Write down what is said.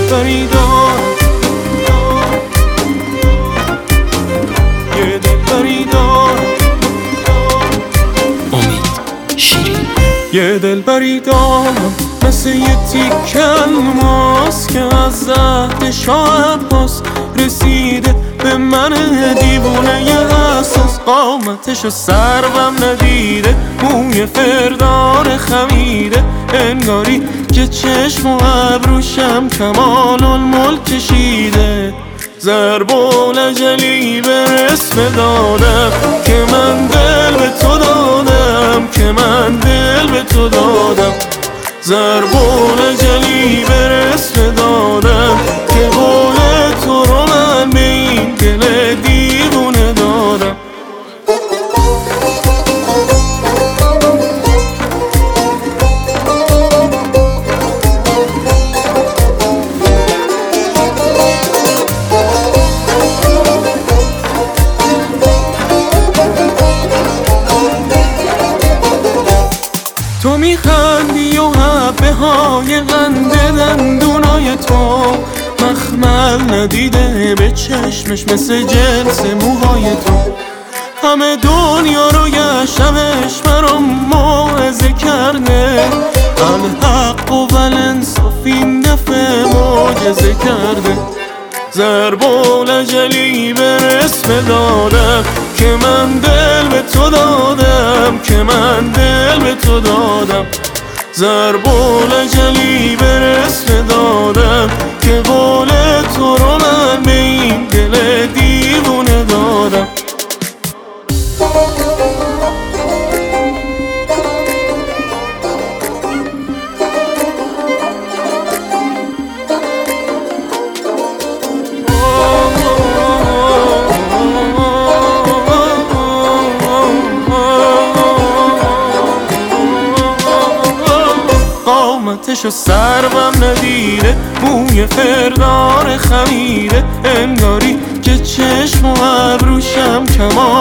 دلبری دارم، یه دلبری دارم، امید شیرین. یه دلبری دارم مثل یه تیکه الماس که از زهد شاه عباس رسیده به من دیوونه ی اساس. قامتشو سروم ندیده، موی فردار خمیده، انگاری که چشم و ابروشم کمال الملک کشیده. ضرب الجلی به اسم دادم که من دل به تو دادم، که من دل به تو دادم. ضرب الجلی به اسم دادم که قول تو رو من به این دل دیوونه دادم. تو میخندی و حبه های قند دندونای تو مخمل ندیده به چشمش مثل جنس موهای تو. همه دنیا رو گشتمش برام موعظه کرده، الحق و الانصاف این دفعه معجزه کرده. ضرب الجلی به اسم دادم که من دل به تو دادم، که من دل به تو دادم. ضرب الجلی به اسم دادم که قول تو رو من به این دل دیوونه دادم. قامتشو سروم ندیده، موی فردار خمیده، انگاری که چشم و ابروشم کمال